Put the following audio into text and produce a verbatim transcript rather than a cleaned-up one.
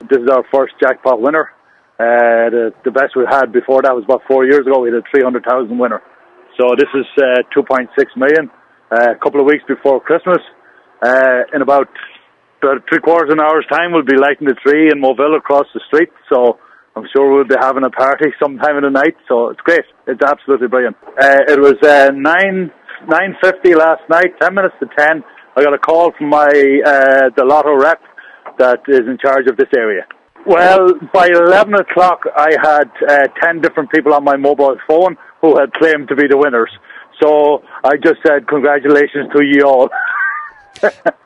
this is our first jackpot winner. Uh, the, the best we had before that was about four years ago. We had a three hundred thousand winner. So this is uh, two point six million. Uh, a couple of weeks before Christmas, uh, in about three quarters of an hour's time, we'll be lighting the tree in Moville across the street. So I'm sure we'll be having a party sometime in the night. So it's great. It's absolutely brilliant. Uh, it was uh, nine nine fifty last night, ten minutes to ten. I got a call from my uh, the lotto rep that is in charge of this area. Well, by eleven o'clock, I had uh, ten different people on my mobile phone who had claimed to be the winners. So I just said, congratulations to you all.